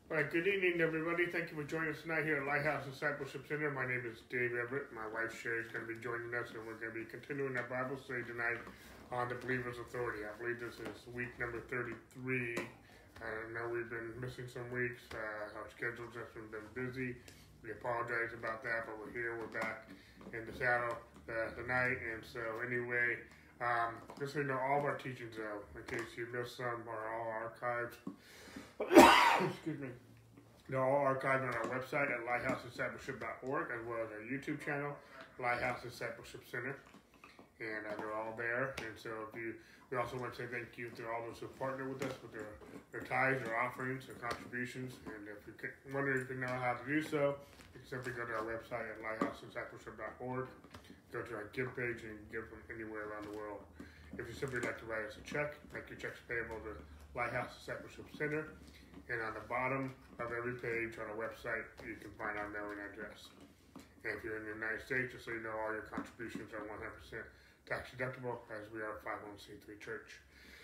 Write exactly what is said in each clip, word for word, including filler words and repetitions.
All right, good evening, everybody. Thank you for joining us tonight here at Lighthouse Discipleship Center. My name is Dave Everett. My wife Sherry is going to be joining us, and we're going to be continuing our Bible study tonight on the believer's authority. I believe this is week number thirty-three. I know we've been missing some weeks. Uh, our schedule's just been busy. We apologize about that, but we're here. We're back in the saddle uh, tonight. And so, anyway, um, just so you know, all of our teachings, though, in case you missed some, are all archived. Excuse me. They're all archived on our website at lighthouse discipleship dot org, as well as our YouTube channel, Lighthouse Discipleship Center. And uh, they're all there. And so if you, we also want to say thank you to all those who partner with us with their, their tithes, their offerings, their contributions. And if you can, wonder if you know how to do so, you can simply go to our website at lighthouse discipleship dot org, go to our give page, and give from anywhere around the world. If you simply like to write us a check, make your checks payable to Lighthouse Discipleship Center. And on the bottom of every page on our website, you can find our mailing address. And if you're in the United States, just so you know, all your contributions are one hundred percent tax deductible, as we are a five oh one c three church.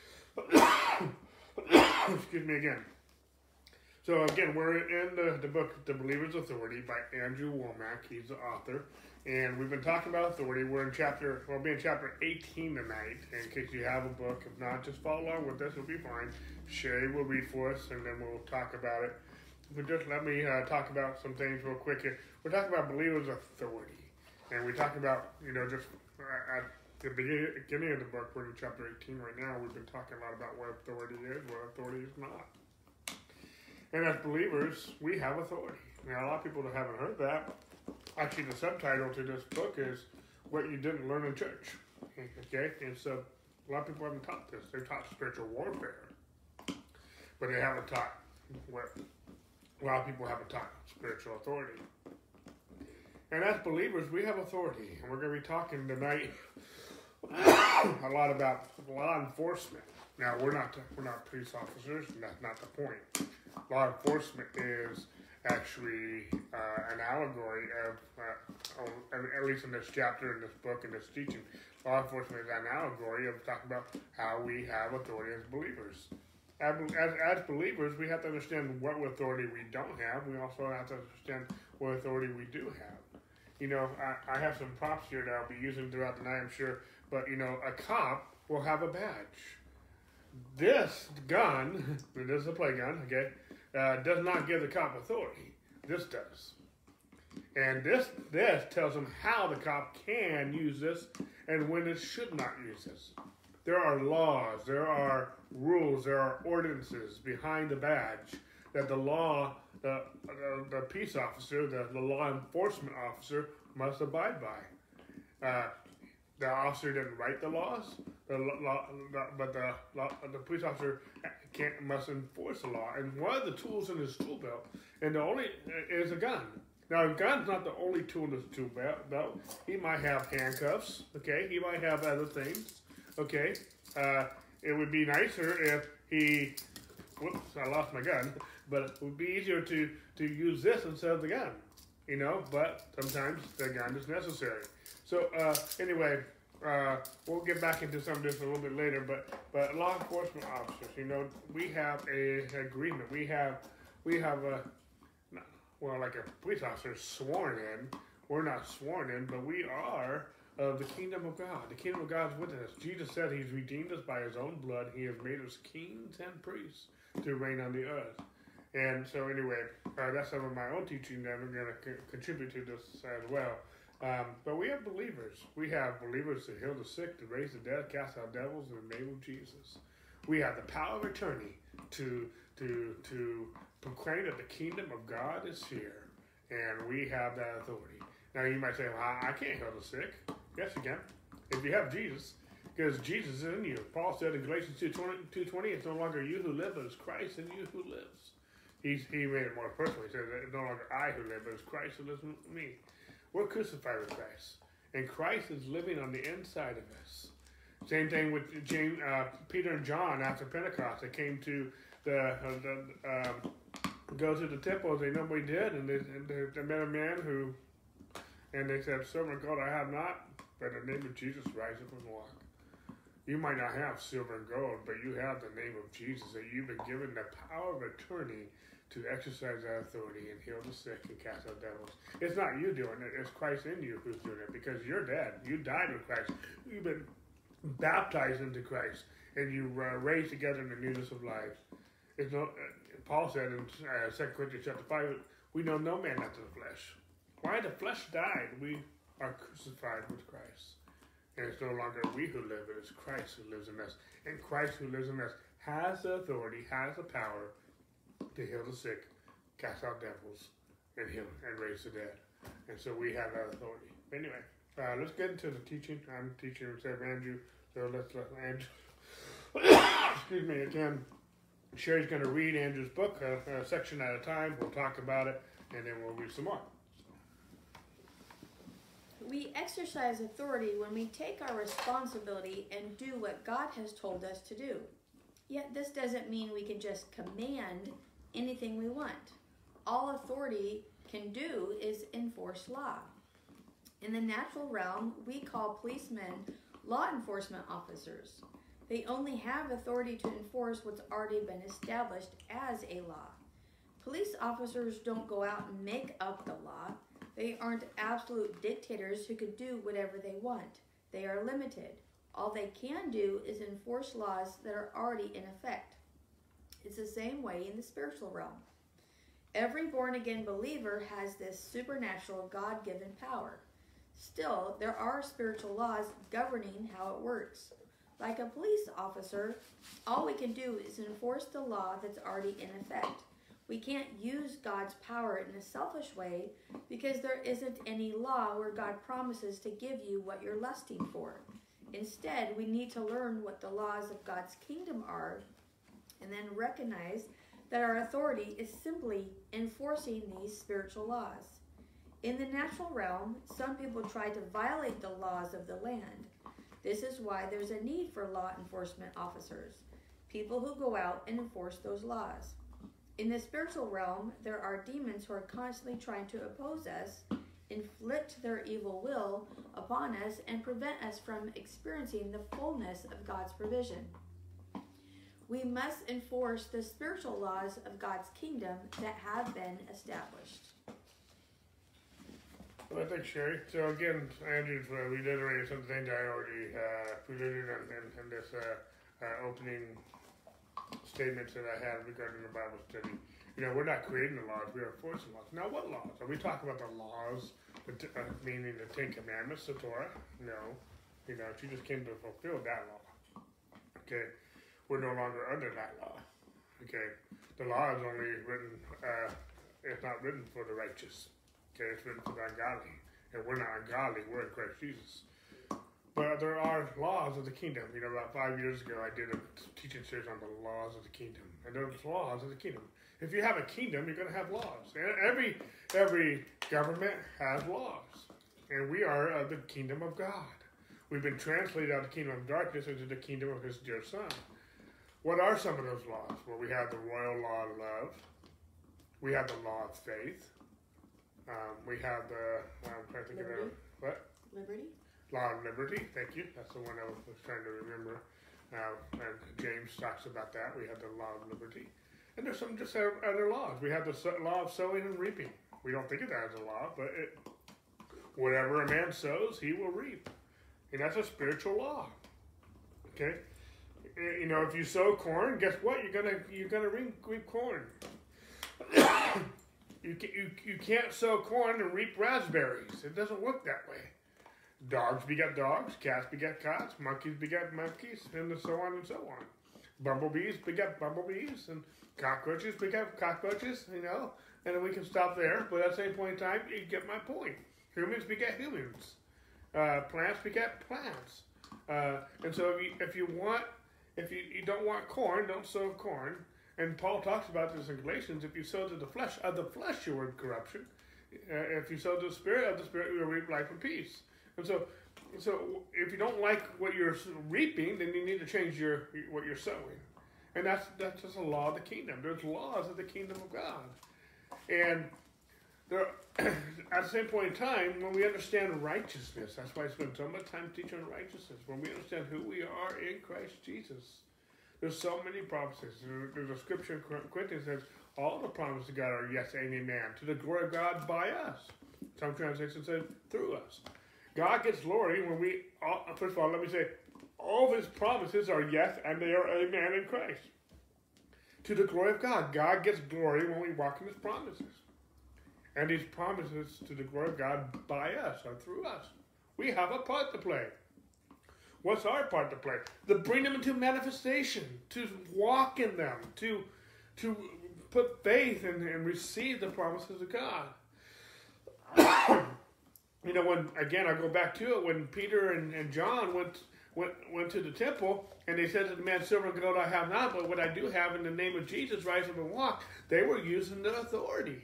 Excuse me again. So again, we're in the, the book, The Believer's Authority by Andrew Wommack. He's the author. And we've been talking about authority. We're in chapter, we'll be in chapter eighteen tonight. In case you have a book. If not, just follow along with us. It'll be fine. Sherry will read for us, and then we'll talk about it. But just let me uh, talk about some things real quick here. We're talking about believer's authority. And we talk about, you know, just uh, at the beginning of the book, we're in chapter eighteen right now. We've been talking a lot about what authority is, what authority is not. And as believers, we have authority. Now, a lot of people that haven't heard that, actually the subtitle to this book is What You Didn't Learn in Church. Okay? And so a lot of people haven't taught this. They've taught spiritual warfare. But they haven't taught what a lot of people haven't taught spiritual authority. And as believers, we have authority. And we're going to be talking tonight a lot about law enforcement. Now, we're not we're not police officers, and that's not the point. Law enforcement is actually uh, an allegory of, uh, at least in this chapter, in this book, in this teaching, law enforcement is an allegory of talking about how we have authority as believers. As, as, as believers, we have to understand what authority we don't have. We also have to understand what authority we do have. You know, I, I have some props here that I'll be using throughout the night, I'm sure, but, you know, a cop will have a badge. This gun, this is a play gun, okay, uh, does not give the cop authority. This does. And this this tells them how the cop can use this and when it should not use this. There are laws, there are rules, there are ordinances behind the badge that the law, the, the, the peace officer, the, the law enforcement officer must abide by. Uh, the officer didn't write the laws, the law, the, but the, law, the police officer can't must enforce the law. And one of the tools in his tool belt, and the only is a gun. Now, a gun's not the only tool in his tool belt. He might have handcuffs. Okay, he might have other things. Okay, uh, it would be nicer if he. Whoops, I lost my gun. But it would be easier to to use this instead of the gun. You know, but sometimes the gun is necessary. So uh, anyway, uh, we'll get back into some of this a little bit later. But but law enforcement officers, you know, we have a agreement. We have we have a well, like a police officer sworn in. We're not sworn in, but we are of the kingdom of God. The kingdom of God is within us. Jesus said He's redeemed us by His own blood. He has made us kings and priests to reign on the earth. And so anyway, uh, that's some of my own teaching that I'm going to co- contribute to this as well. Um, but we have believers. We have believers to heal the sick, to raise the dead, cast out devils in the name of Jesus. We have the power of attorney to to to proclaim that the kingdom of God is here, and we have that authority. Now you might say, well, I, I can't heal the sick. Yes, you can. If you have Jesus, because Jesus is in you. Paul said in Galatians two twenty, it's no longer you who live, but it's Christ in you who lives. He's, he made it more personal. He said, it's no longer I who live, but it's Christ who lives in me. We're crucified with Christ, and Christ is living on the inside of us. Same thing with James, uh, Peter and John after Pentecost. They came to the, uh, the um, go to the temple. They nobody did, and they, and they, they met a man who, and they said, "Servant of God, I have not, but in the name of Jesus, rise up and walk." You might not have silver and gold, but you have the name of Jesus, and you've been given the power of attorney to exercise that authority and heal the sick and cast out devils. It's not you doing it, it's Christ in you who's doing it, because you're dead. You died with Christ. You've been baptized into Christ, and you were raised together in the newness of life. It's no, uh, Paul said in uh, Second Corinthians chapter five, we know no man after the flesh. Why? The flesh died. We are crucified with Christ. And it's no longer we who live, it is Christ who lives in us. And Christ who lives in us has the authority, has the power to heal the sick, cast out devils, and heal and raise the dead. And so we have that authority. Anyway, uh, let's get into the teaching. I'm teaching instead of Andrew, so let's let Andrew. Excuse me again. Sherry's going to read Andrew's book, uh, a section at a time. We'll talk about it, and then we'll read some more. We exercise authority when we take our responsibility and do what God has told us to do. Yet this doesn't mean we can just command anything we want. All authority can do is enforce law. In the natural realm, we call policemen law enforcement officers. They only have authority to enforce what's already been established as a law. Police officers don't go out and make up the law. They aren't absolute dictators who can do whatever they want. They are limited. All they can do is enforce laws that are already in effect. It's the same way in the spiritual realm. Every born-again believer has this supernatural God-given power. Still, there are spiritual laws governing how it works. Like a police officer, all we can do is enforce the law that's already in effect. We can't use God's power in a selfish way because there isn't any law where God promises to give you what you're lusting for. Instead, we need to learn what the laws of God's kingdom are and then recognize that our authority is simply enforcing these spiritual laws. In the natural realm, some people try to violate the laws of the land. This is why there's a need for law enforcement officers, people who go out and enforce those laws. In the spiritual realm, there are demons who are constantly trying to oppose us, inflict their evil will upon us, and prevent us from experiencing the fullness of God's provision. We must enforce the spiritual laws of God's kingdom that have been established. Well, thanks, Sherry. So again, Andrew uh, reiterated some things I already uh, presented in, in, in this uh, uh, opening statements that I had regarding the Bible study. You know, we're not creating the laws, we are enforcing laws. Now, what laws? Are we talking about the laws, the t- uh, meaning the Ten Commandments, the Torah? No. You know, she just came to fulfill that law. Okay. We're no longer under that law. Okay. The law is only written, uh, it's not written for the righteous. Okay, it's written for the ungodly. And we're not ungodly, we're in Christ Jesus. But there are laws of the kingdom. You know, about five years ago, I did a teaching series on the laws of the kingdom. And there's laws of the kingdom. If you have a kingdom, you're going to have laws. And every every government has laws. And we are of the kingdom of God. We've been translated out of the kingdom of darkness into the kingdom of his dear son. What are some of those laws? Well, we have the royal law of love. We have the law of faith. Um, we have the, I'm trying to think Liberty. of, what? Liberty? Law of liberty, thank you. That's the one I was trying to remember. Uh, and James talks about that. We have the law of liberty. And there's some just other laws. We have the so- law of sowing and reaping. We don't think of that as a law, but it, whatever a man sows, he will reap. And that's a spiritual law. Okay? You know, if you sow corn, guess what? You're gonna you're gonna reap, reap corn. you, can, you you can't sow corn and reap raspberries. It doesn't work that way. Dogs beget dogs, cats beget cats, monkeys beget monkeys, and so on and so on. Bumblebees beget bumblebees, and cockroaches beget cockroaches, you know, and then we can stop there. But at the same point in time, you get my point. Humans beget humans. Uh, plants beget plants. Uh, and so if you, if you want, if you, you don't want corn, don't sow corn. And Paul talks about this in Galatians. If you sow to the flesh, of the flesh you are in corruption. Uh, if you sow to the spirit, of the spirit you will reap life and peace. And so, so if you don't like what you're reaping, then you need to change your what you're sowing. And that's that's just a law of the kingdom. There's laws of the kingdom of God. And there, at the same point in time, when we understand righteousness, that's why I spend so much time teaching righteousness. When we understand who we are in Christ Jesus, there's so many promises. There's a scripture in Corinthians that says, all the promises of God are yes and amen, to the glory of God by us. Some translations say through us. God gets glory when we, first of all, let me say, all of his promises are yes and they are amen in Christ. To the glory of God. God gets glory when we walk in his promises. And these promises to the glory of God by us or through us. We have a part to play. What's our part to play? To bring them into manifestation, to walk in them, to, to put faith in and receive the promises of God. You know, when, again, I go back to it, when Peter and, and John went, went went to the temple, and they said to the man, silver and gold I have not, but what I do have in the name of Jesus, rise up and walk, they were using their authority.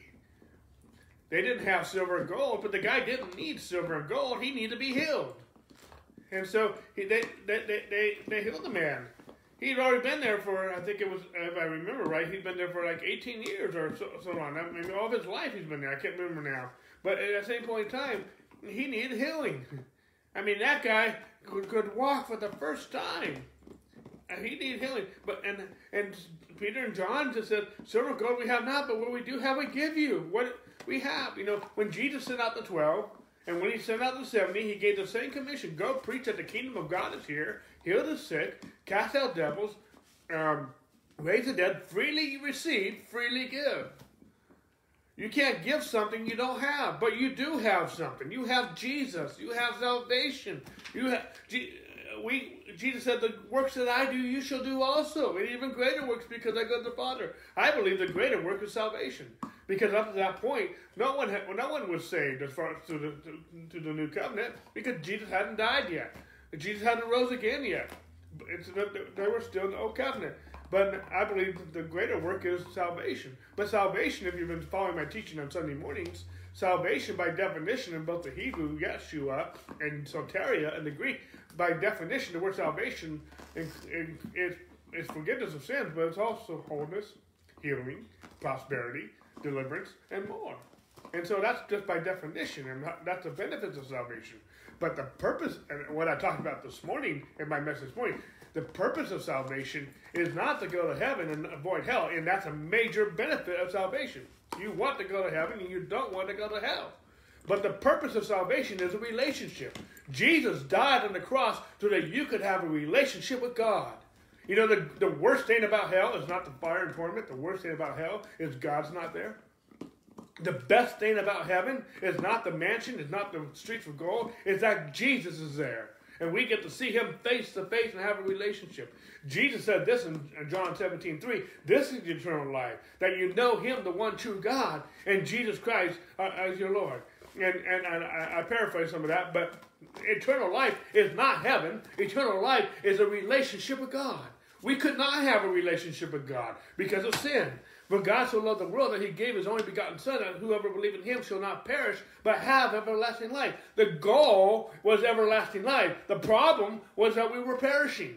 They didn't have silver and gold, but the guy didn't need silver and gold. He needed to be healed. And so he, they, they, they, they, they healed the man. He'd already been there for, I think it was, if I remember right, he'd been there for like eighteen years or so, so on. I mean, all of his life he's been there. I can't remember now. But at the same point in time, he needed healing. I mean, that guy could, could walk for the first time. And he needed healing. But and and Peter and John just said, silver and gold we have not, but what we do have we give you. What we have, you know, when Jesus sent out the twelve, and when he sent out the seventy, he gave the same commission. Go preach that the kingdom of God is here, heal the sick, cast out devils, um, raise the dead, freely receive, freely give. You can't give something you don't have, but you do have something. You have Jesus. You have salvation. You have, we, Jesus said, the works that I do, you shall do also, and even greater works because I go to the Father. I believe the greater work is salvation. Because up to that point, no one had, no one was saved as far as to the, to, to the new covenant because Jesus hadn't died yet. Jesus hadn't rose again yet. It's, they were still in the old covenant. But I believe the greater work is salvation. But salvation, if you've been following my teaching on Sunday mornings, salvation by definition in both the Hebrew, Yeshua, and soteria in the Greek, by definition, the word salvation is, is, is forgiveness of sins, but it's also wholeness, healing, prosperity, deliverance, and more. And so that's just by definition, and that's the benefits of salvation. But the purpose, and what I talked about this morning in my message this morning, the purpose of salvation is not to go to heaven and avoid hell, and that's a major benefit of salvation. You want to go to heaven, and you don't want to go to hell. But the purpose of salvation is a relationship. Jesus died on the cross so that you could have a relationship with God. You know, the, the worst thing about hell is not the fire and torment. The worst thing about hell is God's not there. The best thing about heaven is not the mansion, is not the streets of gold, is that Jesus is there. And we get to see him face to face and have a relationship. Jesus said this in John seventeen three, this is eternal life, that you know him, the one true God, and Jesus Christ uh, as your Lord. And, and, and I, I paraphrase some of that, but eternal life is not heaven. Eternal life is a relationship with God. We could not have a relationship with God because of sin. For God so loved the world that he gave his only begotten Son, and whoever believes in him shall not perish, but have everlasting life. The goal was everlasting life. The problem was that we were perishing.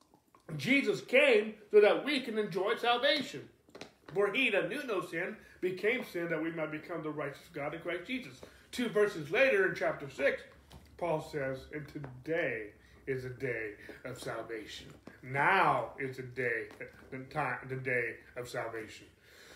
Jesus came so that we can enjoy salvation. For he that knew no sin became sin that we might become the righteous of God in Christ Jesus. Two verses later in chapter six, Paul says, and today is a day of salvation. Now is the day, the time, the day of salvation.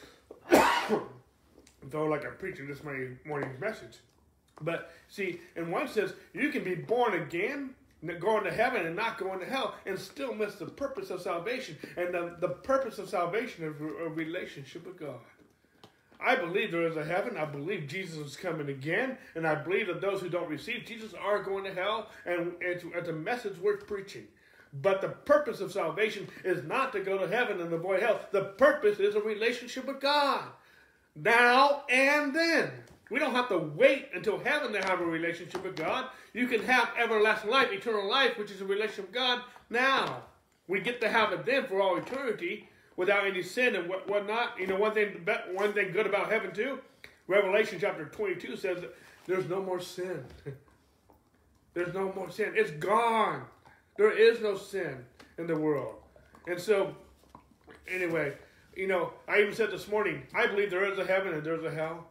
Though, like I'm preaching, this is my morning's message. But see, in one sense, you can be born again, going to heaven and not going to hell, and still miss the purpose of salvation. And the, the purpose of salvation is a relationship with God. I believe there is a heaven. I believe Jesus is coming again. And I believe that those who don't receive Jesus are going to hell. And it's, it's a message worth preaching. But the purpose of salvation is not to go to heaven and avoid hell. The purpose is a relationship with God. Now and then. We don't have to wait until heaven to have a relationship with God. You can have everlasting life, eternal life, which is a relationship with God now. We get to have it then for all eternity without any sin and what whatnot. You know, one thing, one thing good about heaven too, Revelation chapter twenty-two says that there's no more sin. There's no more sin. It's gone. There is no sin in the world. And so, anyway, you know, I even said this morning, I believe there is a heaven and there's a hell.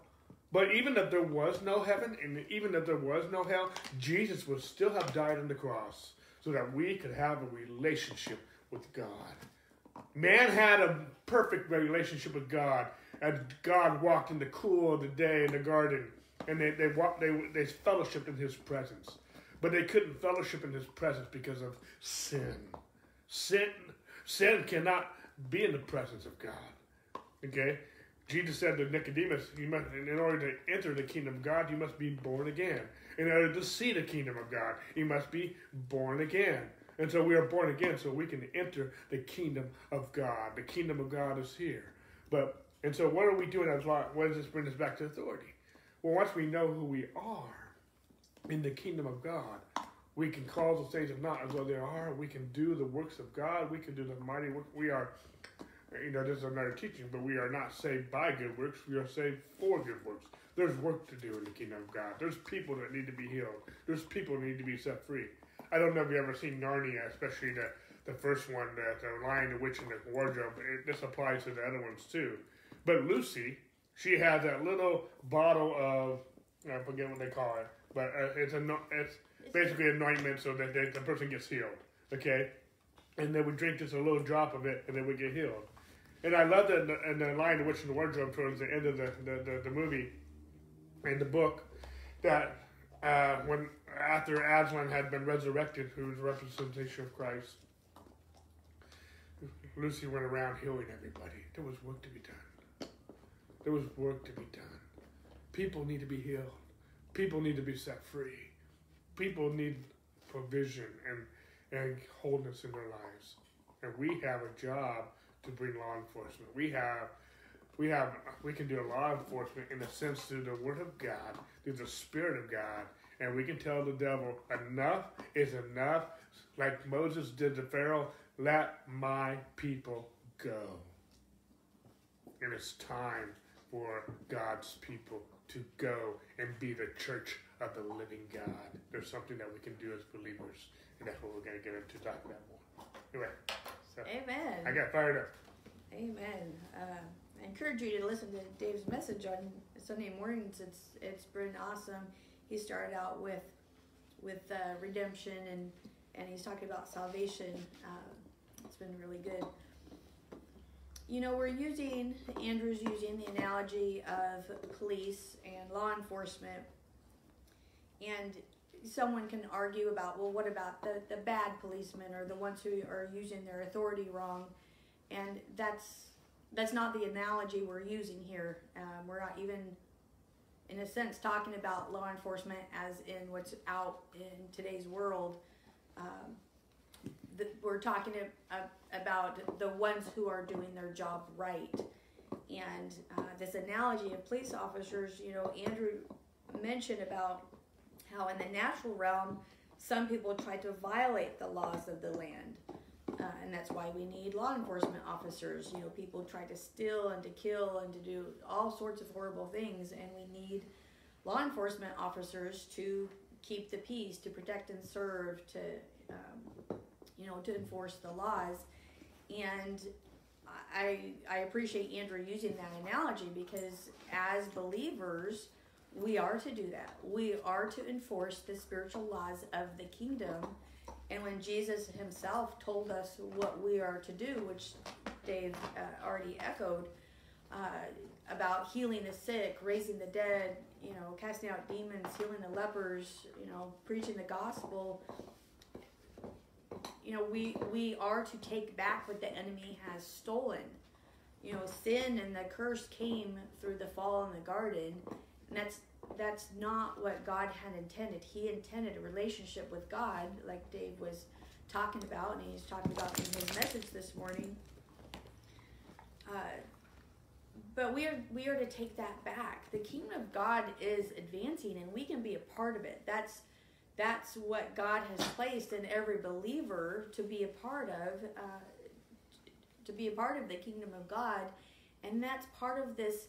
But even if there was no heaven, and even if there was no hell, Jesus would still have died on the cross so that we could have a relationship with God. Man had a perfect relationship with God, and God walked in the cool of the day in the garden, and they they walked, they they fellowshiped in His presence. But they couldn't fellowship in His presence because of sin. Sin, sin cannot be in the presence of God. Okay? Jesus said to Nicodemus, you must, in order to enter the kingdom of God, you must be born again. In order to see the kingdom of God, you must be born again. And so we are born again so we can enter the kingdom of God. The kingdom of God is here. But and so what are we doing as well? What does this bring us back to authority? Well, once we know who we are in the kingdom of God, we can call those things as not as though they are. We can do the works of God. We can do the mighty work. We are, you know, this is another teaching, but we are not saved by good works. We are saved for good works. There's work to do in the kingdom of God. There's people that need to be healed. There's people that need to be set free. I don't know if you've ever seen Narnia, especially the, the first one, the, the Lion, the Witch, and the Wardrobe. It, this applies to the other ones too. But Lucy, she has that little bottle of, I forget what they call it, but uh, it's a it's basically anointment so that they, the person gets healed. Okay, and they would drink just a little drop of it, and they would get healed. And I love that in the, in the Lion, the Witch, and the Wardrobe towards the end of the the, the, the movie and the book, that uh, when after Aslan had been resurrected, who was a representation of Christ, Lucy went around healing everybody. There was work to be done. There was work to be done. People need to be healed. People need to be set free. People need provision and, and wholeness in their lives. And we have a job to bring law enforcement. We have we have we can do law enforcement in a sense through the Word of God, through the Spirit of God, and we can tell the devil, enough is enough. Like Moses did to Pharaoh, let my people go. And it's time for God's people to go and be the church of the living God. There's something that we can do as believers, and that's what we're going to get into talk about more. Anyway, so Amen. I got fired up. Amen. Uh, I encourage you to listen to Dave's message on Sunday mornings. It's it's been awesome. He started out with with uh, redemption, and and he's talking about salvation. Uh, it's been really good. You know, we're using, Andrew's using the analogy of police and law enforcement, and someone can argue about, well, what about the, the bad policemen or the ones who are using their authority wrong? And that's that's not the analogy we're using here. Um, we're not even, in a sense, talking about law enforcement as in what's out in today's world. Um, the, we're talking uh, about the ones who are doing their job right. And uh, this analogy of police officers, you know, Andrew mentioned about how in the natural realm, some people try to violate the laws of the land. Uh, and that's why we need law enforcement officers. You know, people try to steal and to kill and to do all sorts of horrible things. And we need law enforcement officers to keep the peace, to protect and serve, to, um, you know, to enforce the laws. And I, I appreciate Andrew using that analogy, because as believers, we are to do that. We are to enforce the spiritual laws of the kingdom. And when Jesus himself told us what we are to do, which Dave uh, already echoed, uh, about healing the sick, raising the dead, you know, casting out demons, healing the lepers, you know, preaching the gospel, you know, we, we are to take back what the enemy has stolen. You know, sin and the curse came through the fall in the garden, and that's that's not what God had intended. He intended a relationship with God, like Dave was talking about, and he's talking about in his message this morning. Uh, but we are we are to take that back. The kingdom of God is advancing, and we can be a part of it. That's that's what God has placed in every believer to be a part of, uh, to be a part of the kingdom of God, and that's part of this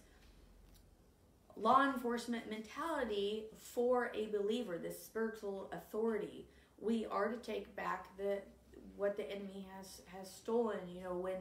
law enforcement mentality for a believer, this spiritual authority. We are to take back the what the enemy has has stolen. You know, when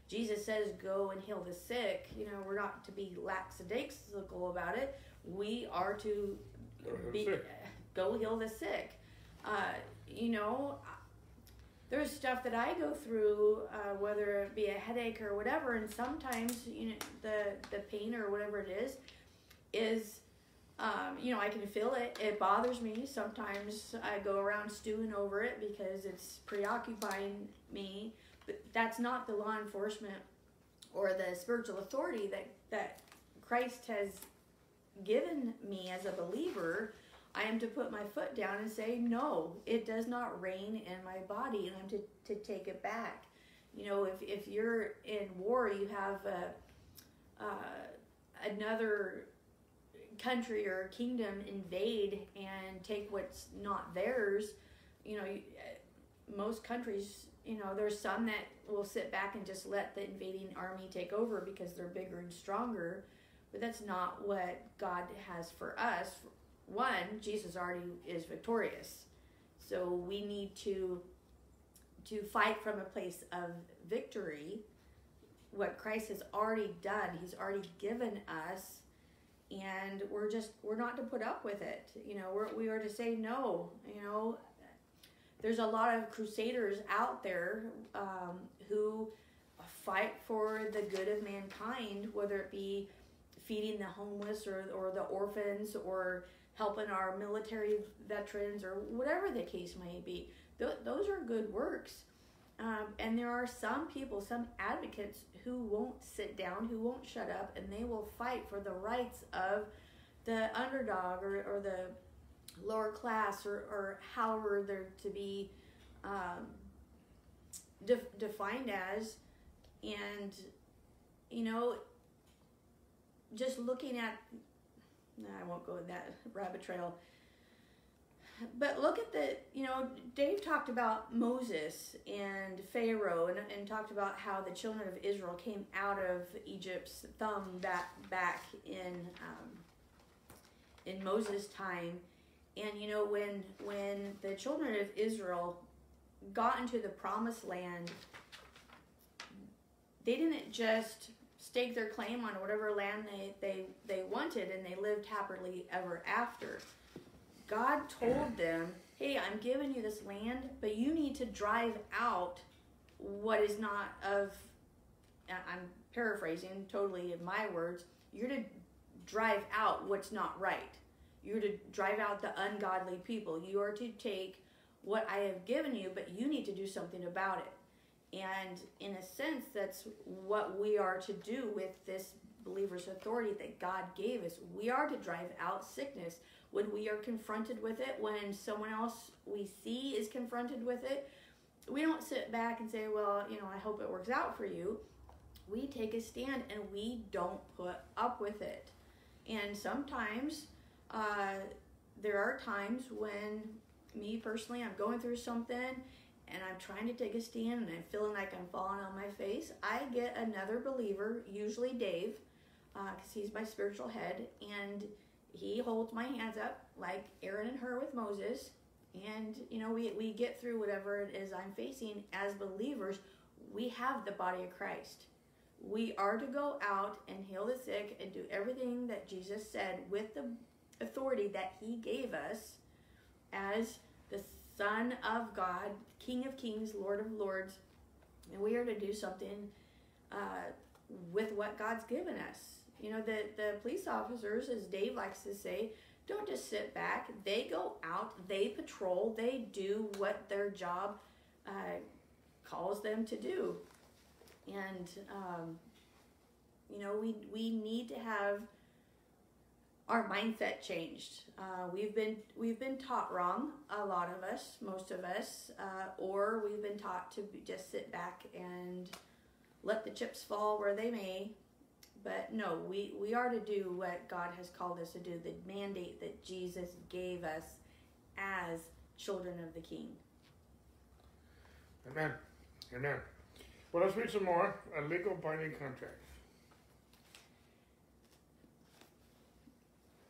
Jesus says, go and heal the sick. You know, we're not to be lackadaisical about it. We are to Go heal the be, sick. go heal the sick. Uh, you know, there's stuff that I go through, uh, whether it be a headache or whatever, and sometimes, you know, the, the pain or whatever it is, is, um, you know, I can feel it. It bothers me. Sometimes I go around stewing over it because it's preoccupying me. But that's not the law enforcement or the spiritual authority that, that Christ has given me as a believer. I am to put my foot down and say, no, it does not reign in my body, and I'm to, to take it back. You know, if, if you're in war, you have a, uh, another country or kingdom invade and take what's not theirs. You know, you, most countries, you know, there's some that will sit back and just let the invading army take over because they're bigger and stronger, but that's not what God has for us. One, Jesus already is victorious, so we need to to fight from a place of victory. What Christ has already done, He's already given us, and we're just we're not to put up with it. You know, we're, we are to say no. You know, there's a lot of crusaders out there um, who fight for the good of mankind, whether it be feeding the homeless or or the orphans or helping our military veterans or whatever the case may be. Th- those are good works. Um, and there are some people, some advocates who won't sit down, who won't shut up, and they will fight for the rights of the underdog or, or the lower class or, or however they're to be um, de- defined as. And, you know, just looking at No, I won't go in that rabbit trail. But look at the, you know, Dave talked about Moses and Pharaoh and, and talked about how the children of Israel came out of Egypt's thumb back, back in um, in Moses' time. And, you know, when when the children of Israel got into the promised land, they didn't just stake their claim on whatever land they, they, they wanted, and they lived happily ever after. God told them, hey, I'm giving you this land, but you need to drive out what is not of, I'm paraphrasing totally in my words, you're to drive out what's not right. You're to drive out the ungodly people. You are to take what I have given you, but you need to do something about it. And in a sense, that's what we are to do with this believer's authority that God gave us. We are to drive out sickness when we are confronted with it, when someone else we see is confronted with it. We don't sit back and say, well, you know, I hope it works out for you. We take a stand and we don't put up with it. And sometimes uh, there are times when me personally, I'm going through something and I'm trying to take a stand and I'm feeling like I'm falling on my face. I get another believer, usually Dave, because uh, he's my spiritual head, and he holds my hands up like Aaron and Hur with Moses. And, you know, we, we get through whatever it is I'm facing. As believers, we have the body of Christ. We are to go out and heal the sick and do everything that Jesus said with the authority that he gave us as the Son of God, King of Kings, Lord of Lords. And we are to do something uh, with what God's given us. You know, the, the police officers, as Dave likes to say, don't just sit back. They go out, they patrol, they do what their job uh, calls them to do. And, um, you know, we we need to have our mindset changed. Uh, we've been we've been taught wrong, a lot of us, most of us, uh, or we've been taught to just sit back and let the chips fall where they may. But no, we, we are to do what God has called us to do, the mandate that Jesus gave us as children of the King. Amen. Amen. Well, let's read some more. A legal binding contract.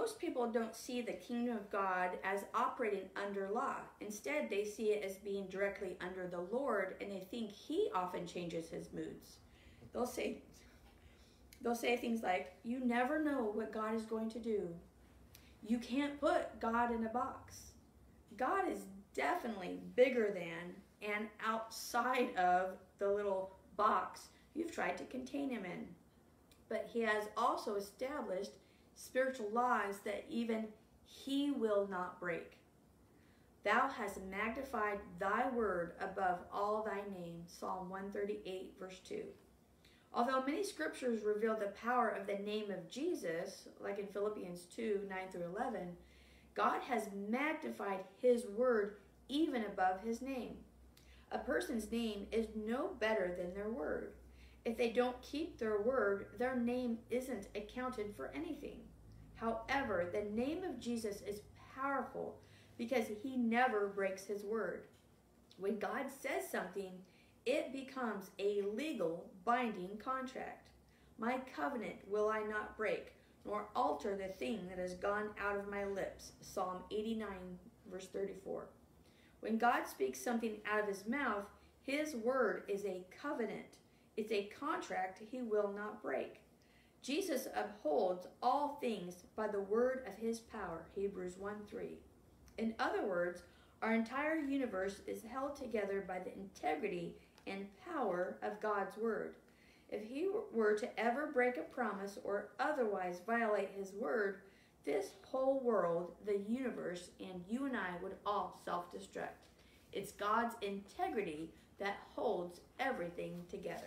most people don't see the kingdom of God as operating under law. Instead, they see it as being directly under the Lord, and they think he often changes his moods. They'll say, they'll say things like, you never know what God is going to do. You can't put God in a box. God is definitely bigger than and outside of the little box you've tried to contain him in. But he has also established spiritual laws that even he will not break. Thou hast magnified thy word above all thy name. Psalm one thirty-eight, verse two. Although many scriptures reveal the power of the name of Jesus, like in Philippians two, nine through eleven, God has magnified his word even above his name. A person's name is no better than their word. If they don't keep their word, their name isn't accounted for anything. However, the name of Jesus is powerful because he never breaks his word. When God says something, it becomes a legal, binding contract. My covenant will I not break, nor alter the thing that has gone out of my lips. Psalm eighty-nine, verse thirty-four. When God speaks something out of his mouth, his word is a covenant. It's a contract he will not break. Jesus upholds all things by the word of his power. Hebrews one three. In other words, our entire universe is held together by the integrity and power of God's word. If he were to ever break a promise or otherwise violate his word, this whole world, the universe, and you and I would all self-destruct. It's God's integrity that holds everything together.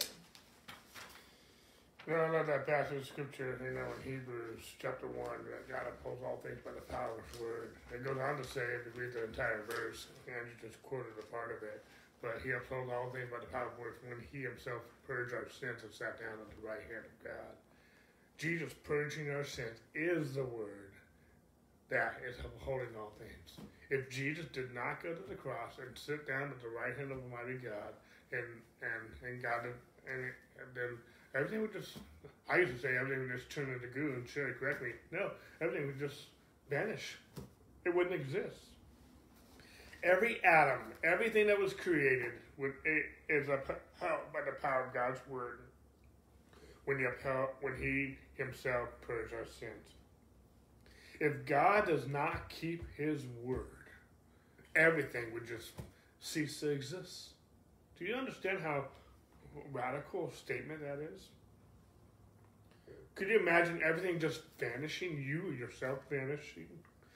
You know, I love that passage of scripture, you know, in Hebrews chapter one, that God upholds all things by the power of his word. It goes on to say, if you read the entire verse, Andrew just quoted a part of it, but he upholds all things by the power of his word when he himself purged our sins and sat down at the right hand of God. Jesus purging our sins is the word that is upholding all things. If Jesus did not go to the cross and sit down at the right hand of Almighty God, and and and God, and, and then everything would just, I used to say everything would just turn into goo and share it correctly. No, everything would just vanish. It wouldn't exist. Every atom, everything that was created would, it, is upheld by the power of God's word when he, upheld, when he himself purged our sins. If God does not keep his word, everything would just cease to exist. Do you understand how radical statement that is? Could you imagine everything just vanishing, you yourself vanishing?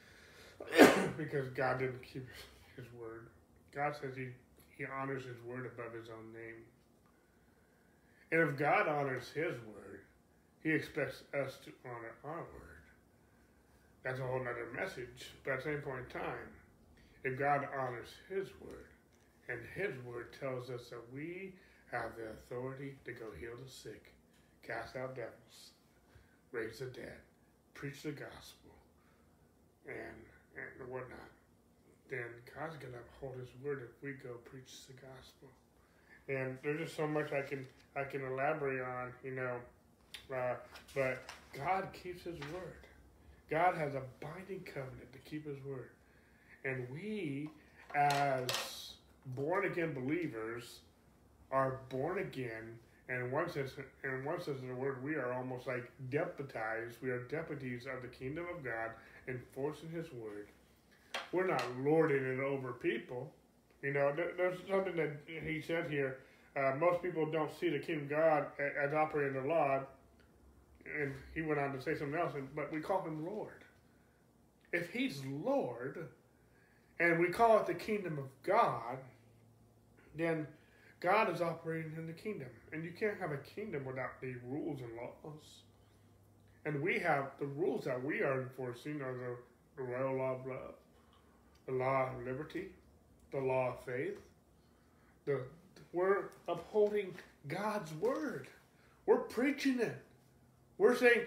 Because God didn't keep his word. God says he, he honors his word above his own name. And if God honors his word, he expects us to honor our word. That's a whole other message. But at the same point in time, if God honors his word, and his word tells us that we have the authority to go heal the sick, cast out devils, raise the dead, preach the gospel, and, and whatnot, then God's going to uphold his word if we go preach the gospel. And there's just so much I can I can elaborate on, you know, uh, but God keeps his word. God has a binding covenant to keep his word. And we, as born-again believers, are born again, and in one sense, in one sense of the word, we are almost like deputized. We are deputies of the kingdom of God, enforcing his word. We're not lording it over people. You know, there, there's something that he said here. Uh, most people don't see the kingdom of God as operating the law, and he went on to say something else, but we call him Lord. If he's Lord, and we call it the kingdom of God, then God is operating in the kingdom. And you can't have a kingdom without the rules and laws. And we have, the rules that we are enforcing are the, the royal law of love, the law of liberty, the law of faith. The, we're upholding God's word. We're preaching it. We're saying,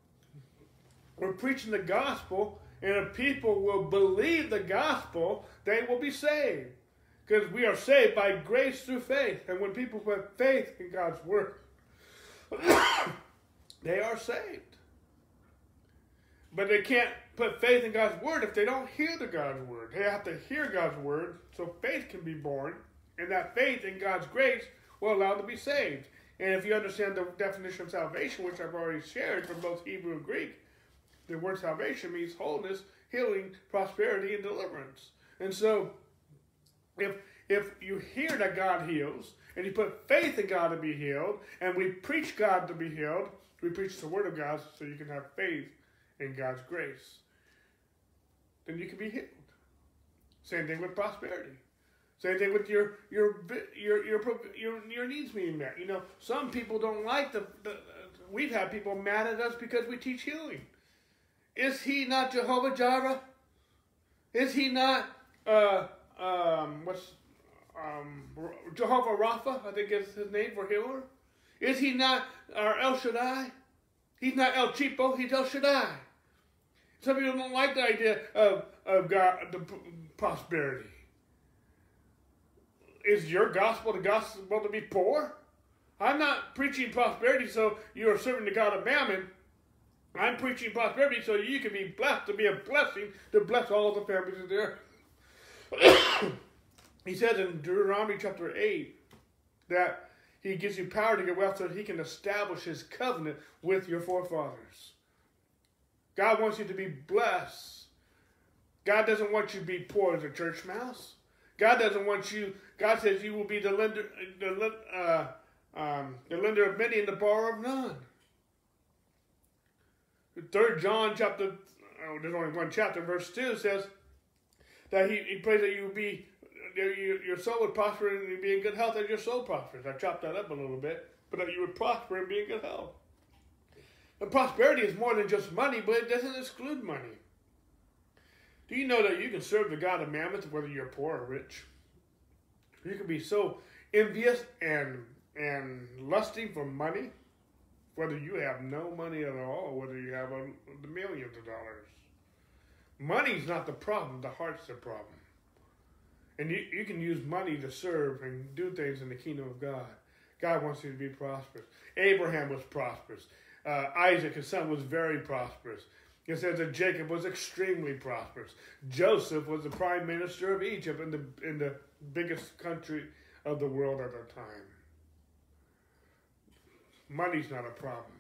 we're preaching the gospel, and if people will believe the gospel, they will be saved. Because we are saved by grace through faith. And when people put faith in God's word, they are saved. but they can't put faith in God's word if they don't hear the God's word. They have to hear God's word so faith can be born, and that faith in God's grace will allow them to be saved. And if you understand the definition of salvation, which I've already shared from both Hebrew and Greek, the word salvation means wholeness, healing, prosperity, and deliverance. And so, if if you hear that God heals, and you put faith in God to be healed, and we preach God to be healed, we preach the word of God so you can have faith in God's grace, then you can be healed. Same thing with prosperity. Same thing with your your your your your, your needs being met. You know, some people don't like the, the. We've had people mad at us because we teach healing. Is he not Jehovah Jireh? Is he not uh um what's um Jehovah Rapha? I think is his name for healer. Is he not our El Shaddai? He's not El Cheapo. He's El Shaddai. Some people don't like the idea of of God, the prosperity. Is your gospel the gospel to be poor? I'm not preaching prosperity so you are serving the God of Mammon. I'm preaching prosperity so you can be blessed, to be a blessing, to bless all of the families of the earth. He says in Deuteronomy chapter eight that he gives you power to get wealth so that he can establish his covenant with your forefathers. God wants you to be blessed. God doesn't want you to be poor as a church mouse. God doesn't want you, God says you will be the lender, the, uh, um, the lender of many and the borrower of none. Third John chapter, oh, there's only one chapter, verse two says that he, he prays that you will be, your, your soul would prosper and you be in good health as your soul prospers. I chopped that up a little bit, but that you would prosper and be in good health. And prosperity is more than just money, but it doesn't exclude money. Do you know that you can serve the God of Mammon whether you're poor or rich? You can be so envious and and lusting for money, whether you have no money at all or whether you have a, the millions of dollars. Money's not the problem, the heart's the problem. And you, you can use money to serve and do things in the kingdom of God. God wants you to be prosperous. Abraham was prosperous. Uh, Isaac, his son, was very prosperous. It says that Jacob was extremely prosperous. Joseph was the prime minister of Egypt in the in the biggest country of the world at the time. Money's not a problem.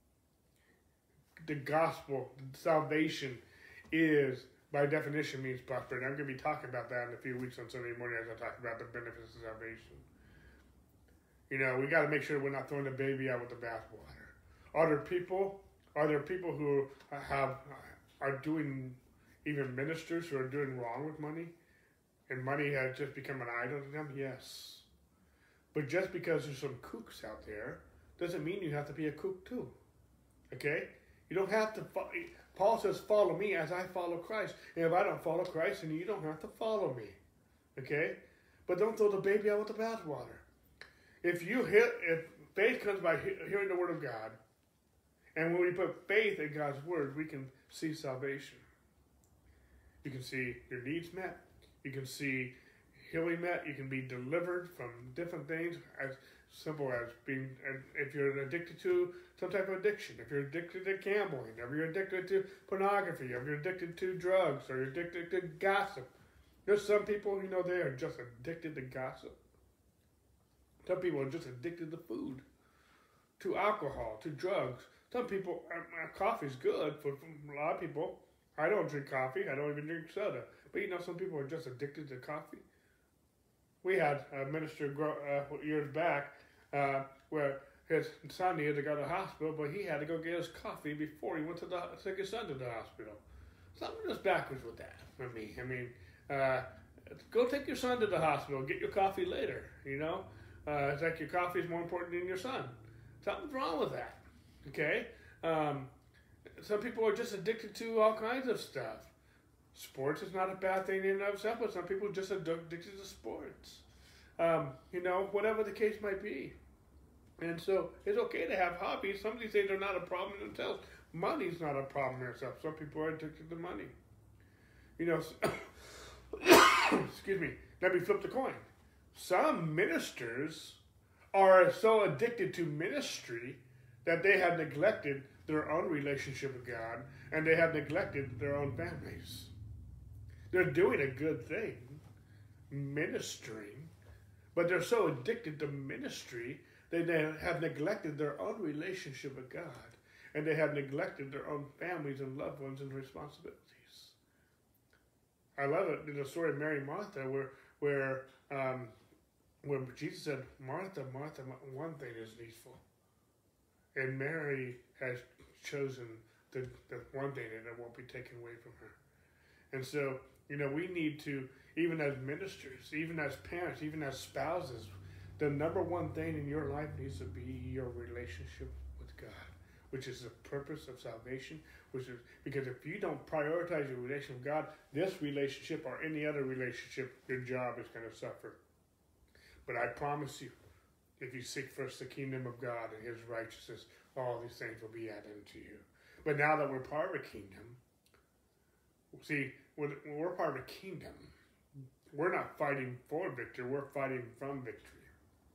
The gospel, salvation, is by definition means prosperity. I'm going to be talking about that in a few weeks on Sunday morning as I talk about the benefits of salvation. You know, we got to make sure we're not throwing the baby out with the bathwater. Are there people? Are there people who have are doing, even ministers who are doing wrong with money, and money has just become an idol to them? Yes. But just because there's some kooks out there doesn't mean you have to be a kook too. Okay? You don't have to. Fo- Paul says, "Follow me as I follow Christ." And if I don't follow Christ, then you don't have to follow me. Okay? But don't throw the baby out with the bathwater. If you hit, if faith comes by hearing the word of God. And when we put faith in God's word, we can see salvation. You can see your needs met. You can see healing met. You can be delivered from different things, as simple as being, if you're addicted to some type of addiction, if you're addicted to gambling, if you're addicted to pornography, if you're addicted to drugs, or you're addicted to gossip. There's some people, you know, they are just addicted to gossip. Some people are just addicted to food, to alcohol, to drugs. Some people, uh, coffee's good for, for a lot of people. I don't drink coffee. I don't even drink soda. But you know, some people are just addicted to coffee. We had a minister grow, uh, years back uh, where his son needed to go to the hospital, but he had to go get his coffee before he went to the, take his son to the hospital. Something just backwards with that for me. I mean, uh, go take your son to the hospital. Get your coffee later, you know. Uh, it's like your coffee is more important than your son. Something's wrong with that. Okay? Um, some people are just addicted to all kinds of stuff. Sports is not a bad thing in and of itself, but some people are just addicted to sports. Um, you know, whatever the case might be. And so it's okay to have hobbies. Some of these things are not a problem in themselves. Money's not a problem in itself. Some people are addicted to money. You know, excuse me, let me flip the coin. Some ministers are so addicted to ministry that they have neglected their own relationship with God, and they have neglected their own families. They're doing a good thing, ministering, but they're so addicted to ministry that they have neglected their own relationship with God, and they have neglected their own families and loved ones and responsibilities. I love it in the story of Mary and Martha, where where um, when Jesus said, Martha, Martha, one thing is needful. And Mary has chosen the, the one thing that won't be taken away from her. And so, you know, we need to, even as ministers, even as parents, even as spouses, the number one thing in your life needs to be your relationship with God, which is the purpose of salvation. Which is because if you don't prioritize your relationship with God, this relationship or any other relationship, your job is going to suffer. But I promise you, if you seek first the kingdom of God and his righteousness, all these things will be added to you. But now that we're part of a kingdom, see, when we're part of a kingdom, we're not fighting for victory, we're fighting from victory.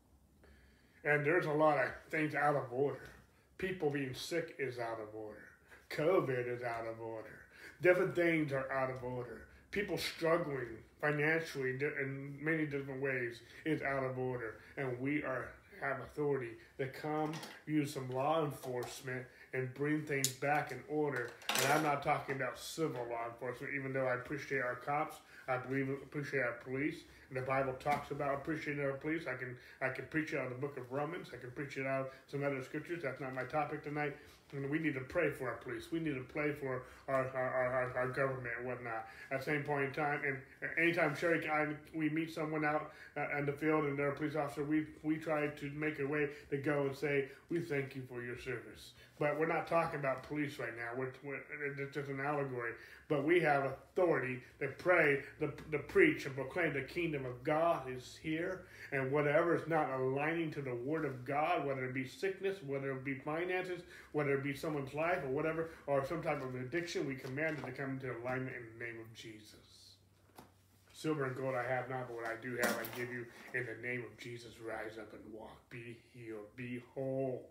And there's a lot of things out of order. People being sick is out of order. COVID is out of order. Different things are out of order. People struggling financially in many different ways is out of order. And we are have authority to come use some law enforcement and bring things back in order. And I'm not talking about civil law enforcement, even though I appreciate our cops. I believe appreciate our police. And the Bible talks about appreciating our police. I can I can preach it out of the book of Romans. I can preach it out of some other scriptures. That's not my topic tonight. And we need to pray for our police. We need to pray for our our, our, our government and whatnot. At the same point in time, and anytime Sherry I, we meet someone out uh, in the field and they're a police officer, we we try to make a way to go and say, we thank you for your service. But we're not talking about police right now. We're, we're, it's just an allegory. But we have authority to pray, to, to preach, and proclaim the kingdom of God is here. And whatever is not aligning to the word of God, whether it be sickness, whether it be finances, whether it be someone's life or whatever, or some type of addiction, we command it to come into alignment in the name of Jesus. Silver and gold I have not, but what I do have I give you in the name of Jesus. Rise up and walk. Be healed. Be whole.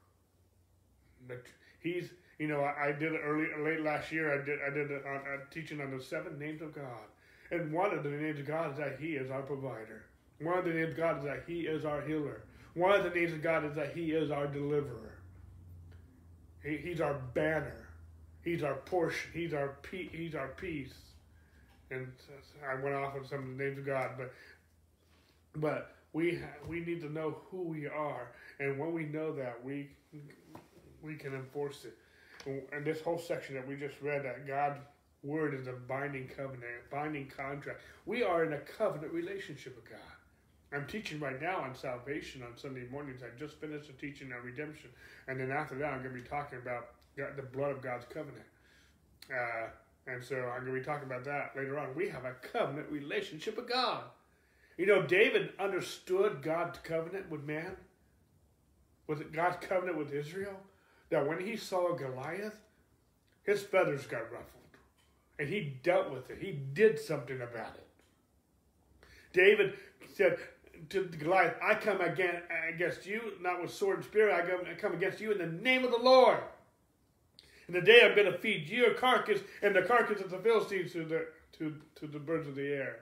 But he's, you know, I, I did it early, late last year. I did, I did a, a teaching on the seven names of God, and one of the names of God is that He is our provider. One of the names of God is that He is our healer. One of the names of God is that He is our deliverer. He, he's our banner. He's our portion. He's our pe- He's our peace. And I went off on some of the names of God, but but we ha- we need to know who we are, and when we know that, we we can enforce it. And this whole section that we just read, that God's word is a binding covenant, a binding contract. We are in a covenant relationship with God. I'm teaching right now on salvation on Sunday mornings. I just finished a teaching on redemption, and then after that, I'm going to be talking about the blood of God's covenant. Uh, and so I'm going to be talking about that later on. We have a covenant relationship with God. You know, David understood God's covenant with man, with God's covenant with Israel, that when he saw Goliath, his feathers got ruffled, and he dealt with it. He did something about it. David said to Goliath, I come again against you, not with sword and spear, I come against you in the name of the Lord. And the day I'm going to feed your carcass and the carcass of the Philistines to the, to, to the birds of the air.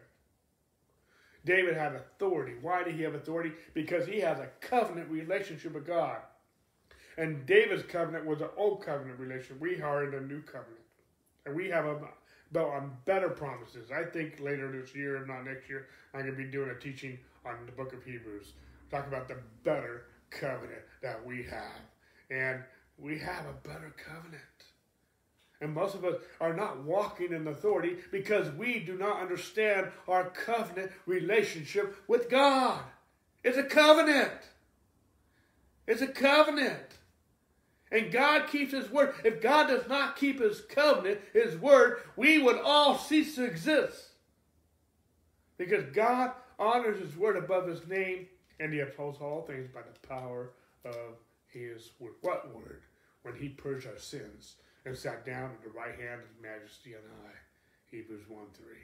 David had authority. Why did he have authority? Because he has a covenant relationship with God. And David's covenant was an old covenant relationship. We are in a new covenant. And we have a, a better promises. I think later this year, if not next year, I'm going to be doing a teaching on the book of Hebrews. Talk about the better covenant that we have. And we have a better covenant. And most of us are not walking in authority because we do not understand our covenant relationship with God. It's a covenant. It's a covenant. And God keeps His word. If God does not keep His covenant, His word, we would all cease to exist. Because God honors His word above His name, and He upholds all things by the power of His word. What word? When He purged our sins and sat down at the right hand of majesty on high. Hebrews one three.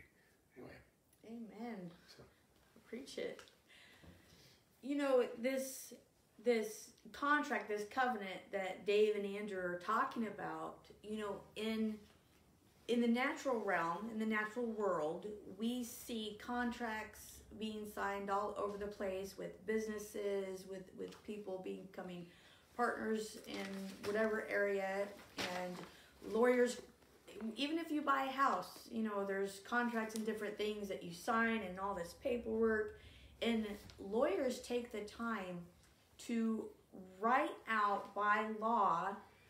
Anyway. Amen. So. Preach it. You know, this this contract, this covenant that Dave and Andrew are talking about, you know, in in the natural realm, in the natural world, we see contracts being signed all over the place with businesses, with, with people becoming partners in whatever area, and lawyers. Even if you buy a house, you know, there's contracts and different things that you sign and all this paperwork, and lawyers take the time to write out by law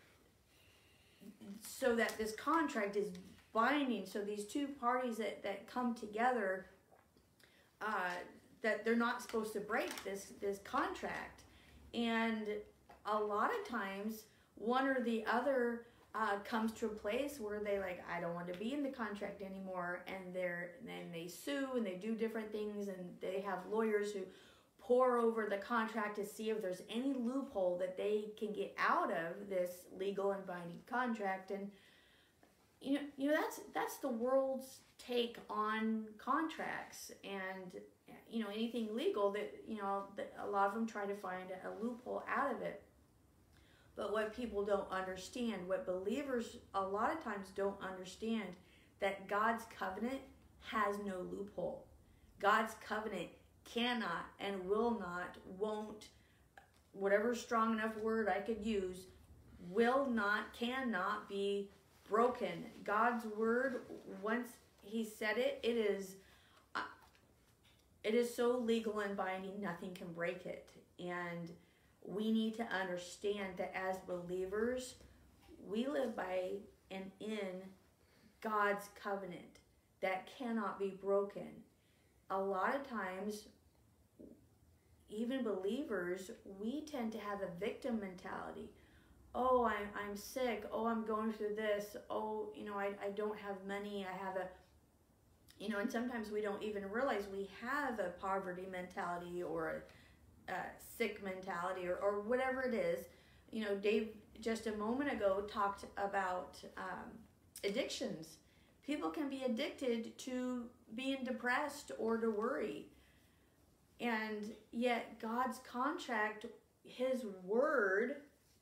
so that this contract is binding, so these two parties that, that come together, uh, that they're not supposed to break this, this contract. And a lot of times, one or the other uh, comes to a place where they like, I don't want to be in the contract anymore, and they're then they sue and they do different things, and they have lawyers who pour over the contract to see if there's any loophole that they can get out of this legal and binding contract. And you know, you know that's that's the world's take on contracts, and you know, anything legal that you know that a lot of them try to find a loophole out of it. But what people don't understand, what believers a lot of times don't understand, that God's covenant has no loophole. God's covenant cannot and will not, won't, whatever strong enough word I could use, will not, cannot be broken. God's word, once he said it, it is uh, it is so legal and binding, nothing can break it. And we need to understand that as believers, we live by and in God's covenant that cannot be broken. A lot of times, even believers, we tend to have a victim mentality. Oh, I'm, I'm sick. Oh, I'm going through this. Oh, you know, I, I don't have money. I have a, you know, and sometimes we don't even realize we have a poverty mentality or a Uh, sick mentality, or, or whatever it is. You know, Dave just a moment ago talked about um, addictions. People can be addicted to being depressed or to worry. And yet God's contract, his word,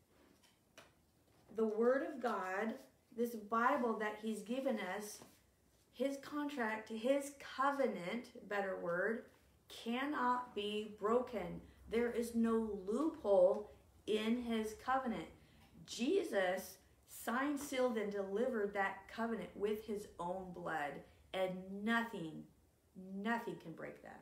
the word of God, this Bible that he's given us, his contract, his covenant, better word, cannot be broken. There is no loophole in his covenant. Jesus signed, sealed, and delivered that covenant with his own blood, and nothing, nothing can break that.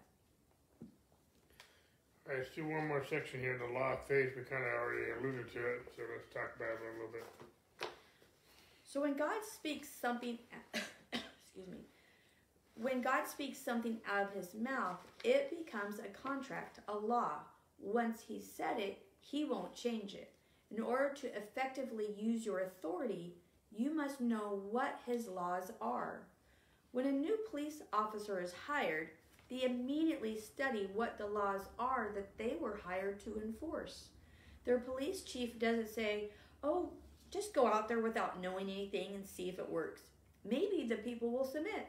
All right, let's do one more section here, the law of faith. We kind of already alluded to it, so let's talk about it a little bit. So when God speaks something, excuse me, when God speaks something out of his mouth, it becomes a contract, a law. Once he said it, he won't change it. In order to effectively use your authority, you must know what his laws are. When a new police officer is hired, they immediately study what the laws are that they were hired to enforce. Their police chief doesn't say, oh, just go out there without knowing anything and see if it works. Maybe the people will submit.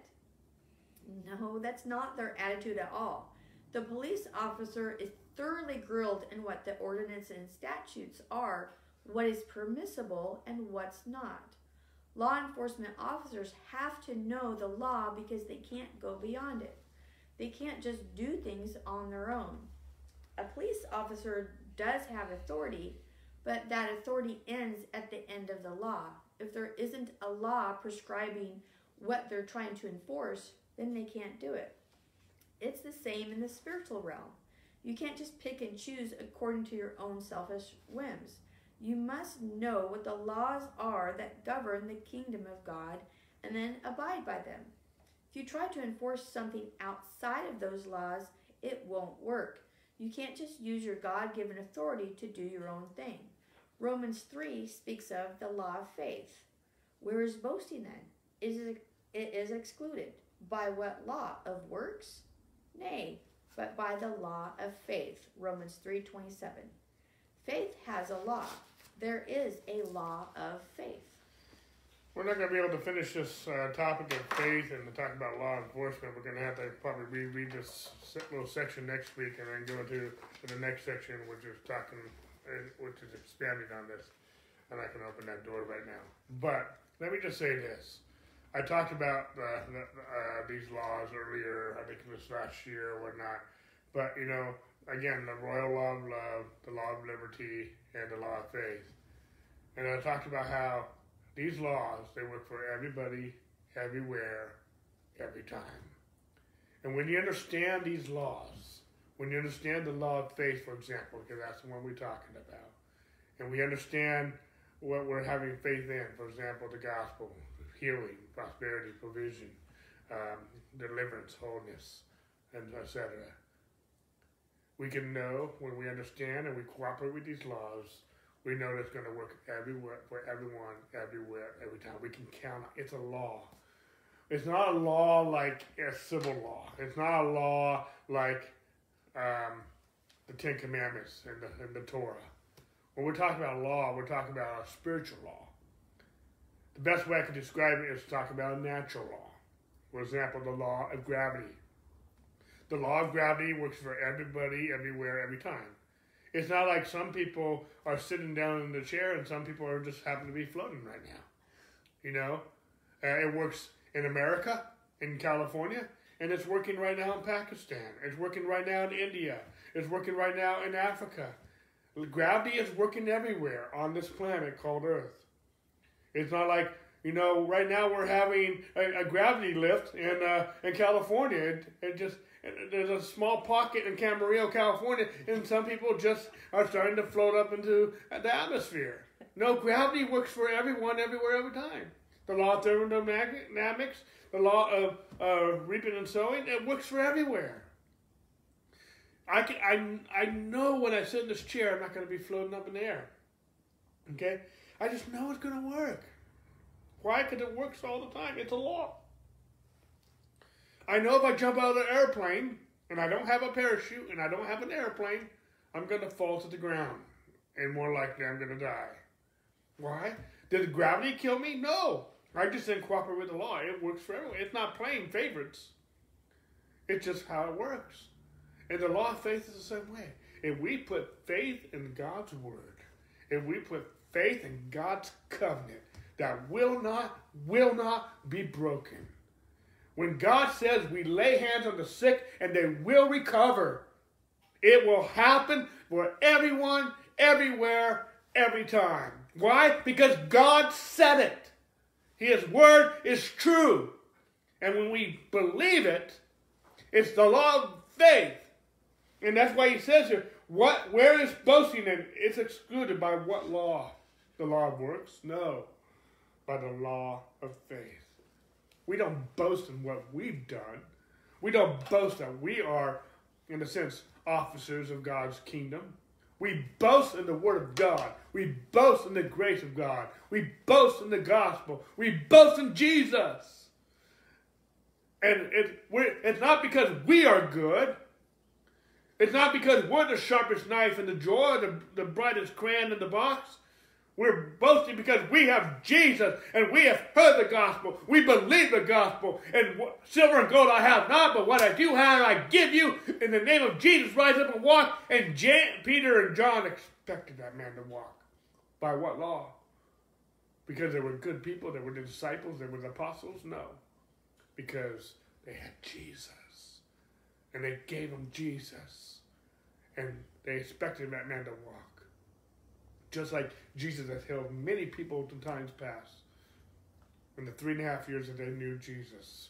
No, that's not their attitude at all. The police officer is thoroughly grilled in what the ordinance and statutes are, what is permissible and what's not. Law enforcement officers have to know the law because they can't go beyond it. They can't just do things on their own. A police officer does have authority, but that authority ends at the end of the law. If there isn't a law prescribing what they're trying to enforce, then they can't do it. It's the same in the spiritual realm. You can't just pick and choose according to your own selfish whims. You must know what the laws are that govern the kingdom of God and then abide by them. If you try to enforce something outside of those laws, it won't work. You can't just use your God-given authority to do your own thing. Romans three speaks of the law of faith. Where is boasting then? It is excluded. By what law? Of works? Nay, but by the law of faith. Romans three twenty-seven. Faith has a law. There is a law of faith. we're not going to be able to finish this uh, topic of faith and talk about law enforcement. We're going to have to probably reread this little section next week and then go to, to the next section, which is talking, uh, which is expanding on this. And I can open that door right now. But let me just say this. I talked about uh, the, uh, these laws earlier, I think it was last year or whatnot. But, you know, again, the royal law of love, the law of liberty, and the law of faith. And I talked about how these laws, they work for everybody, everywhere, every time. And when you understand these laws, when you understand the law of faith, for example, because that's the one we're talking about, and we understand what we're having faith in, for example, the gospel, healing, prosperity, provision, um, deliverance, wholeness, and et cetera. We can know when we understand and we cooperate with these laws, we know that's going to work everywhere, for everyone, everywhere, every time. We can count. It's a law. It's not a law like a civil law. It's not a law like um, the Ten Commandments and the, and the Torah. When we're talking about law, we're talking about a spiritual law. The best way I can describe it is to talk about a natural law. For example, the law of gravity. The law of gravity works for everybody, everywhere, every time. It's not like some people are sitting down in the chair and some people are just happen to be floating right now. You know, uh, it works in America, in California, and it's working right now in Pakistan. It's working right now in India. It's working right now in Africa. Gravity is working everywhere on this planet called Earth. It's not like, you know, right now we're having a, a gravity lift in uh, in California. It, it just there's a small pocket in Camarillo, California, and some people just are starting to float up into the atmosphere. No, gravity works for everyone, everywhere, every time. The law of thermodynamics, the law of uh, reaping and sowing, it works for everywhere. I can, I, I know when I sit in this chair, I'm not going to be floating up in the air. Okay? I just know it's going to work. Why? Because it works all the time. It's a law. I know if I jump out of the airplane, and I don't have a parachute, and I don't have an airplane, I'm going to fall to the ground. And more likely, I'm going to die. Why? Did gravity kill me? No. I just didn't cooperate with the law. It works for everyone. It's not playing favorites. It's just how it works. And the law of faith is the same way. If we put faith in God's word, if we put faith in God's covenant that will not, will not be broken. When God says we lay hands on the sick and they will recover, it will happen for everyone, everywhere, every time. Why? Because God said it. His word is true. And when we believe it, it's the law of faith. And that's why he says here, what, where is boasting in? It's excluded by what law? The law of works? No. By the law of faith. We don't boast in what we've done. We don't boast that we are, in a sense, officers of God's kingdom. We boast in the word of God. We boast in the grace of God. We boast in the gospel. We boast in Jesus. And it, we're, it's not because we are good. It's not because we're the sharpest knife in the drawer, the, the brightest crayon in the box. We're boasting because we have Jesus and we have heard the gospel. We believe the gospel. And silver and gold I have not, but what I do have I give you. In the name of Jesus, rise up and walk. And Jan, Peter and John expected that man to walk. By what law? Because they were good people, they were the disciples, they were the apostles? No. Because they had Jesus. And they gave him Jesus. And they expected that man to walk. Just like Jesus has healed many people in times past. In the three and a half years that they knew Jesus.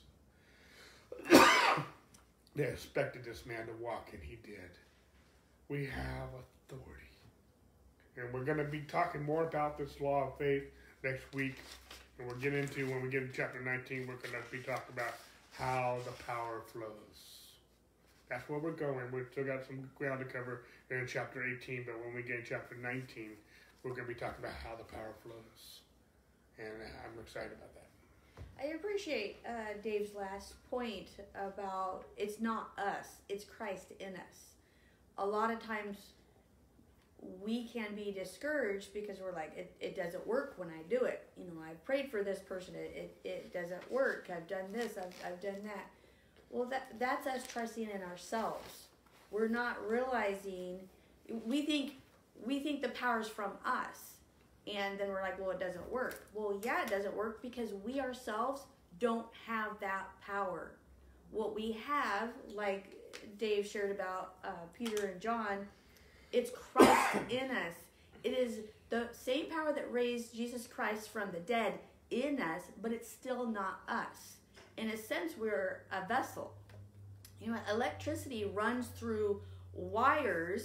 They expected this man to walk, and he did. We have authority. And we're going to be talking more about this law of faith next week. And we'll get into, when we get to chapter nineteen, we're going to be talking about how the power flows. That's where we're going. We've still got some ground to cover in chapter eighteen, but when we get in chapter nineteen, we're going to be talking about how the power flows. And I'm excited about that. I appreciate uh, Dave's last point about it's not us, it's Christ in us. A lot of times we can be discouraged because we're like, it, it doesn't work when I do it. You know, I've prayed for this person. It, it, it doesn't work. I've done this. I've, I've done that. Well, that that's us trusting in ourselves. We're not realizing, we think, we think the power's from us. And then we're like, well, it doesn't work. Well, yeah, it doesn't work because we ourselves don't have that power. What we have, like Dave shared about uh, Peter and John, it's Christ in us. It is the same power that raised Jesus Christ from the dead in us, but it's still not us. In a sense, we're a vessel. You know, electricity runs through wires,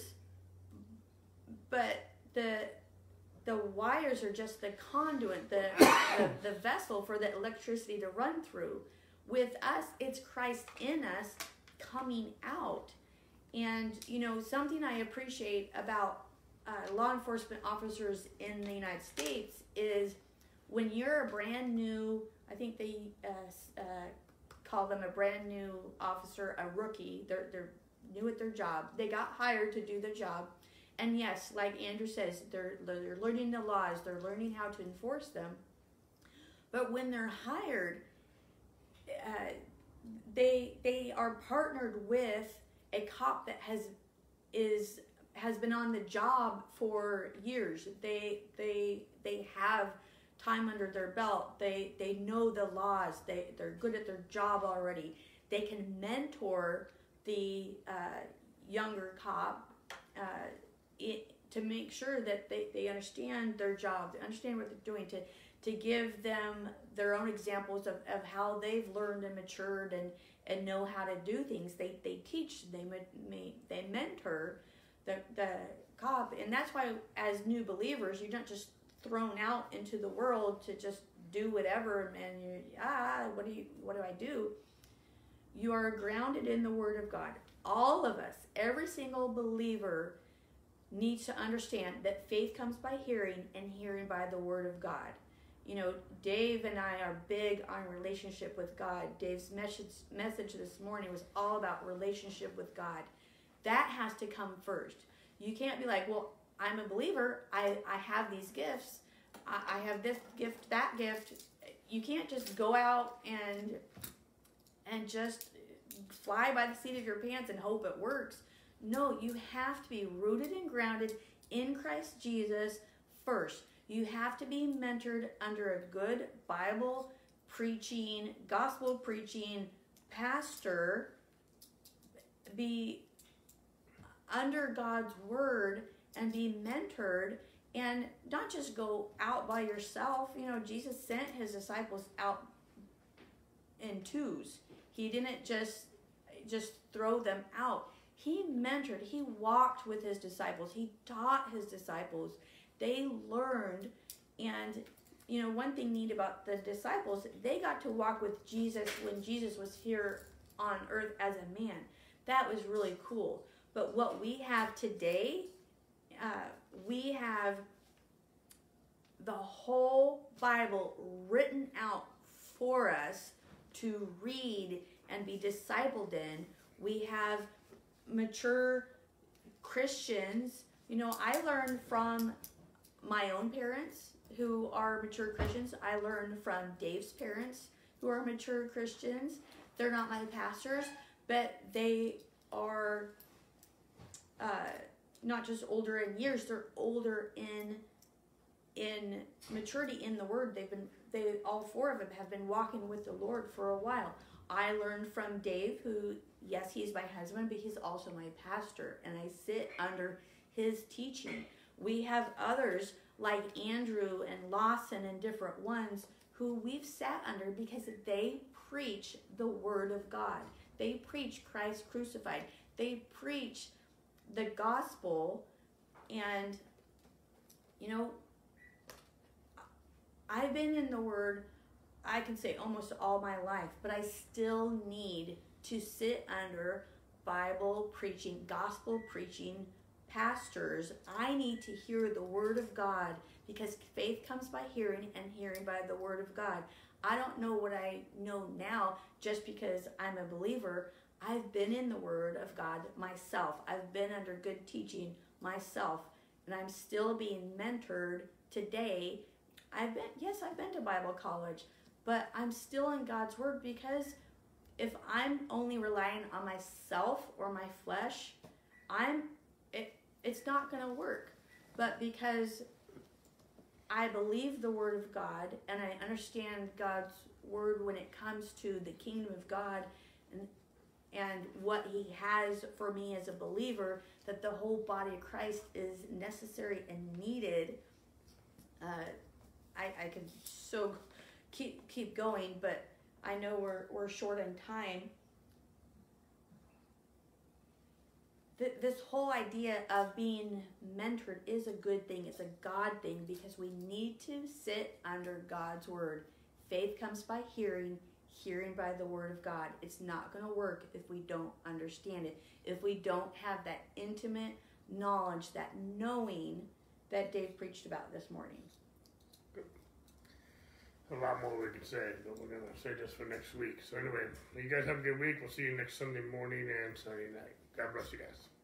but the the wires are just the conduit, the, the, the vessel for the electricity to run through. With us, it's Christ in us coming out. And, you know, something I appreciate about uh, law enforcement officers in the United States is when you're a brand new, I think they uh, uh, call them a brand new officer, a rookie. They're, they're new at their job. They got hired to do the job. And yes, like Andrew says, they're, they're learning the laws. They're learning how to enforce them. But when they're hired, uh, they they are partnered with a cop that has is has been on the job for years. They they they have time under their belt. They they know the laws. They they're good at their job already. They can mentor the uh, younger cop uh, it, to make sure that they, they understand their job, they understand what they're doing, to to give them their own examples of, of how they've learned and matured and, and know how to do things. They they teach, they they mentor the the cop, and that's why as new believers, you're not just thrown out into the world to just do whatever and you ah what do you what do I do? You are grounded in the Word of God. All of us, every single believer, needs to understand that faith comes by hearing and hearing by the Word of God. You know, Dave and I are big on relationship with God. Dave's message message this morning was all about relationship with God. That has to come first. You can't be like, well, I'm a believer. I, I have these gifts. I, I have this gift, that gift. You can't just go out and and just fly by the seat of your pants and hope it works. No, you have to be rooted and grounded in Christ Jesus first. You have to be mentored under a good Bible preaching, gospel preaching pastor. Be under God's word and be mentored, and not just go out by yourself. You know, Jesus sent his disciples out in twos. He didn't just just throw them out. He mentored, he walked with his disciples, he taught his disciples. They learned, and you know, one thing neat about the disciples, they got to walk with Jesus when Jesus was here on earth as a man. That was really cool. But what we have today, uh, we have the whole Bible written out for us to read and be discipled in. We have mature Christians. You know, I learned from my own parents who are mature Christians. I learned from Dave's parents who are mature Christians. They're not my pastors, but they are uh, not just older in years, they're older in in maturity in the Word. They've been, they all four of them have been walking with the Lord for a while. I learned from Dave, who, yes, he's my husband, but he's also my pastor, and I sit under his teaching. We have others like Andrew and Lawson and different ones who we've sat under because they preach the Word of God. They preach Christ crucified. They preach the gospel, and, you know, I've been in the Word, I can say almost all my life, but I still need to sit under Bible preaching, gospel preaching pastors. I need to hear the Word of God because faith comes by hearing and hearing by the Word of God. I don't know what I know now just because I'm a believer. I've been in the Word of God myself. I've been under good teaching myself. and I'm still being mentored today. I've been, yes, I've been to Bible college, but I'm still in God's Word, because if I'm only relying on myself or my flesh, I'm it, it's not going to work. But because I believe the Word of God and I understand God's Word when it comes to the kingdom of God and and what He has for me as a believer, that the whole body of Christ is necessary and needed. Uh, I I can so keep keep going, but I know we're we're short on time. Th- this whole idea of being mentored is a good thing. It's a God thing, because we need to sit under God's Word. Faith comes by hearing, hearing by the Word of God. It's not going to work if we don't understand it. If we don't have that intimate knowledge, that knowing that Dave preached about this morning. A lot more we could say, but we're going to say just for next week. So anyway, you guys have a good week. We'll see you next Sunday morning and Sunday night. God bless you guys.